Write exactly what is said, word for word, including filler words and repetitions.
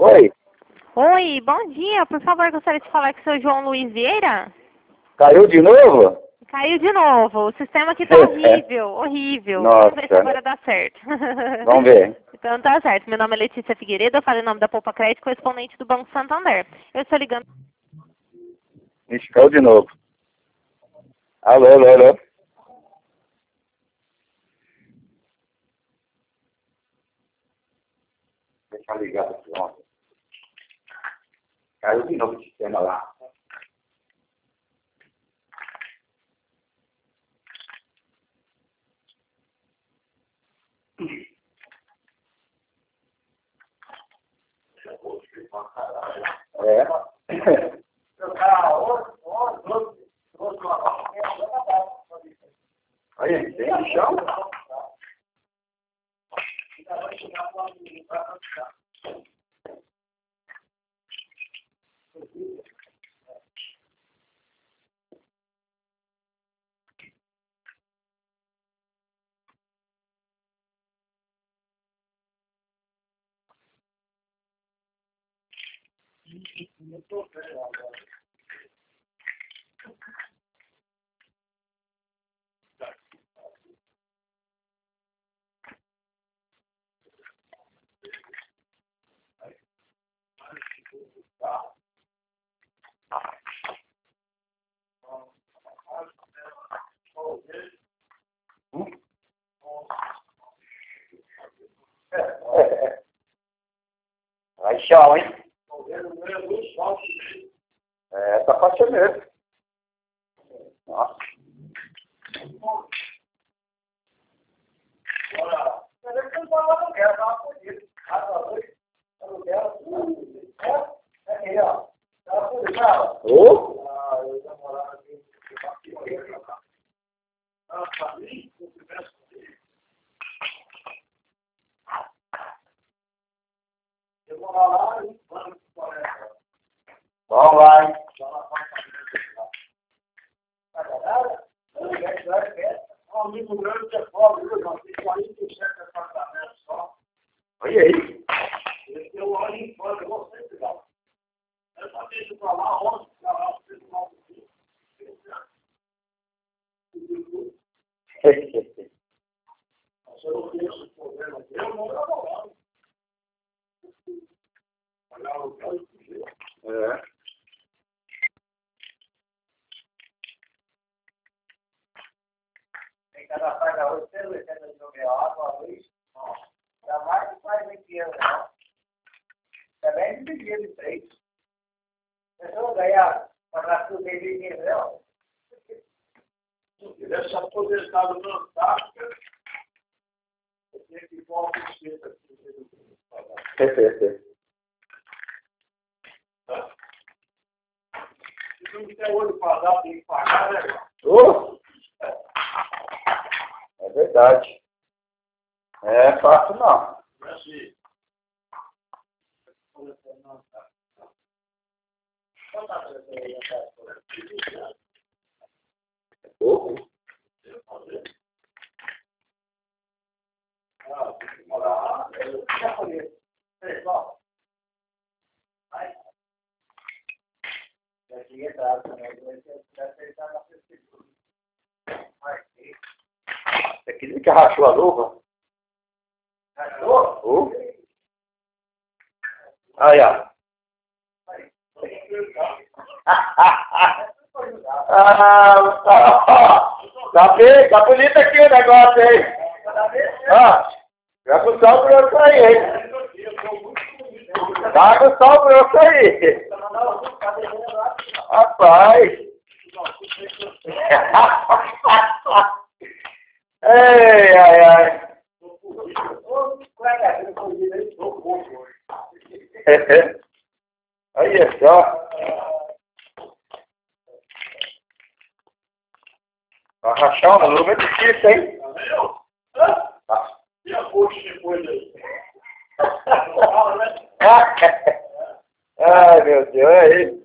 Oi, Oi, bom dia. Por favor, gostaria de falar com o seu João Luiz Vieira. caiu de novo? Caiu de novo. O sistema aqui tá horrível, horrível. Nossa. Vamos ver se agora dá certo. Vamos ver. Então tá certo. Meu nome é Letícia Figueiredo, eu falo em nome da Poupa Crédito, correspondente do Banco Santander. Eu estou ligando... Ixi, caiu de novo. Alô, alô, alô. Deixa eu ligar aqui, ó. Caiu de novo o sistema lá. É. Aí, tem no chão? Vai chão, hein? É, tá fácil mesmo. Nossa. Ô? Vamos lá, hein? Um amigo meu que é pobre, viu, João? Tem quarenta e sete apartamentos só. Olha aí. Ele tem um ano em fora, eu vou sempre dar. Eu só deixo pra lá, onze, pra lá, você não vai conseguir. Se eu não tenho esse problema, eu não trabalho. Olhar o que eu fiz. É. Tem que adaptar a hoje, pelo exemplo do meu água, a luz, não. Jamais que faz dinheiro, não. Também dividido em três. Se eu ganhar para tudo em dinheiro, não. Se tivesse aposentado na Antártica, eu tinha que ir para uma visita aqui. Se não tem olho para dar, tem que pagar, né? Oh. É verdade. É fácil não. Assim. Pouco? Ah, tem que morar lá. Eu já conheço. Pessoal. Vai. Já tinha entrado também. Já aceitar na prefeitura. Vai. É que nem que rachou a luva. Achou? Oh. Aí, ó. Ah, tá bem, tá bonito aqui o negócio aí. Ah, já com sal grosso aí, hein? Tá com sal grosso aí. Rapaz. Ei, ai, ai. Olha só. Pra rachar uma luva é difícil, hein? Ah. E a coxa depois aí? Ai, meu Deus, é isso.